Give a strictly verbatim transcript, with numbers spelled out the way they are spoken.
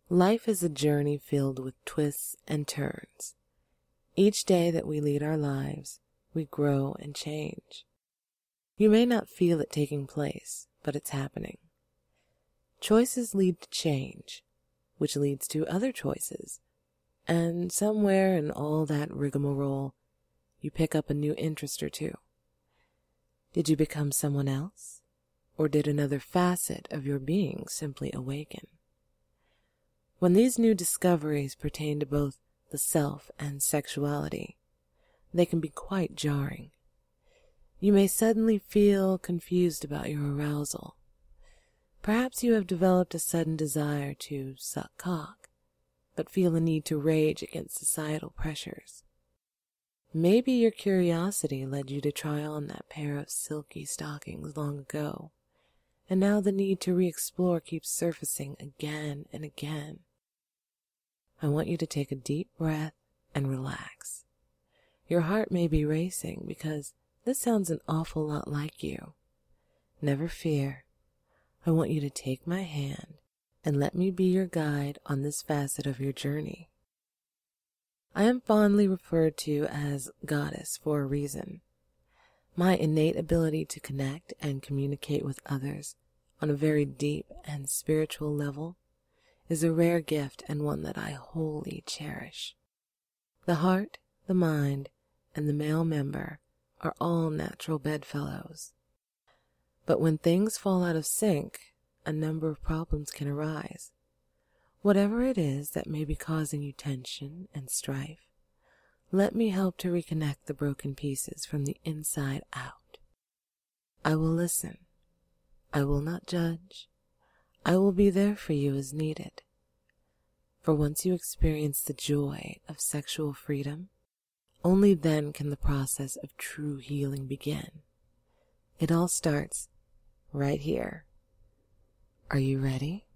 Life is a journey filled with twists and turns. Each day that we lead our lives, we grow and change. You may not feel it taking place, but it's happening. Choices lead to change, which leads to other choices. And somewhere in all that rigmarole, you pick up a new interest or two. Did you become someone else? Or did another facet of your being simply awaken? When these new discoveries pertain to both the self and sexuality, they can be quite jarring. You may suddenly feel confused about your arousal. Perhaps you have developed a sudden desire to suck cock, but feel a need to rage against societal pressures. Maybe your curiosity led you to try on that pair of silky stockings long ago, and now the need to re-explore keeps surfacing again and again. I want you to take a deep breath and relax. Your heart may be racing because this sounds an awful lot like you. Never fear. I want you to take my hand and let me be your guide on this facet of your journey. I am fondly referred to as Goddess for a reason. My innate ability to connect and communicate with others on a very deep and spiritual level is a rare gift and one that I wholly cherish. The heart, the mind, and the male member are all natural bedfellows. But when things fall out of sync, a number of problems can arise. Whatever it is that may be causing you tension and strife, let me help to reconnect the broken pieces from the inside out. I will listen. I will not judge. I will be there for you as needed. For once you experience the joy of sexual freedom, only then can the process of true healing begin. It all starts right here. Are you ready?